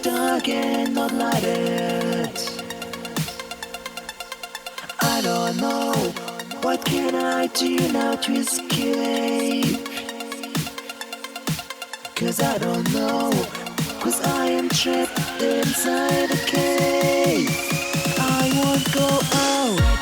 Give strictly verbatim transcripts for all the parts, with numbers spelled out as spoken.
dark and not lighted. I don't know, what can I do now to escape? Cause I don't know, cause I am trapped inside a cave. I won't go out.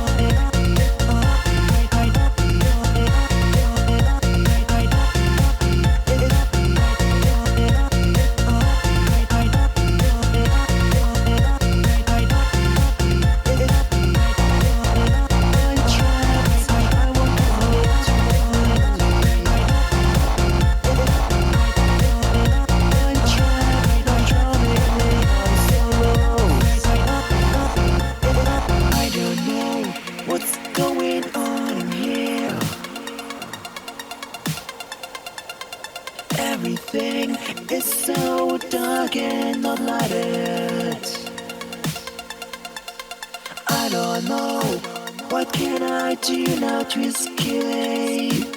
Everything is so dark and not lighted. I don't know, what can I do now to escape?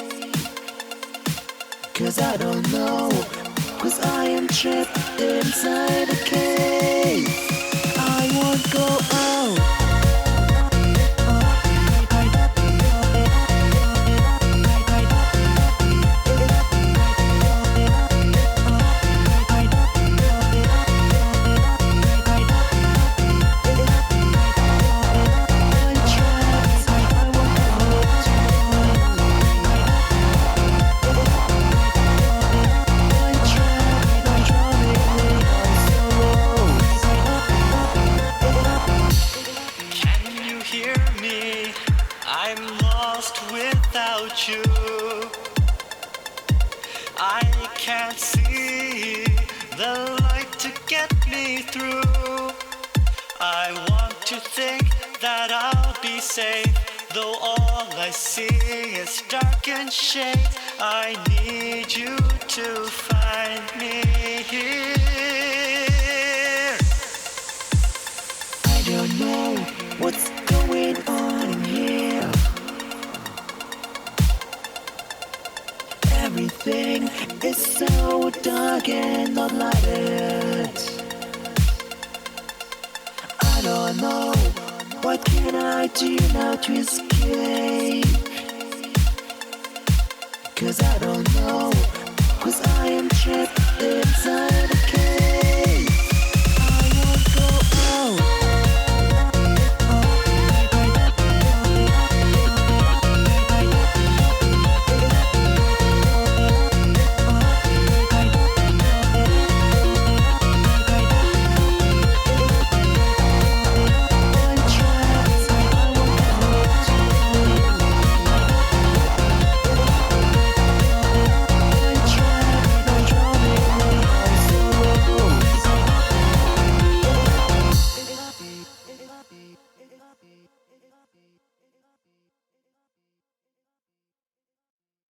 Cause I don't know, cause I am trapped inside a cave. I won't go out. I'm lost without you. I can't see the light to get me through. I want to think that I'll be safe, though all I see is dark and shade. I need you to find me here. I don't know what's going on in here. Everything is so dark and not lighted. I don't know, what can I do now to escape? Cause I don't know, cause I am trapped inside a cave.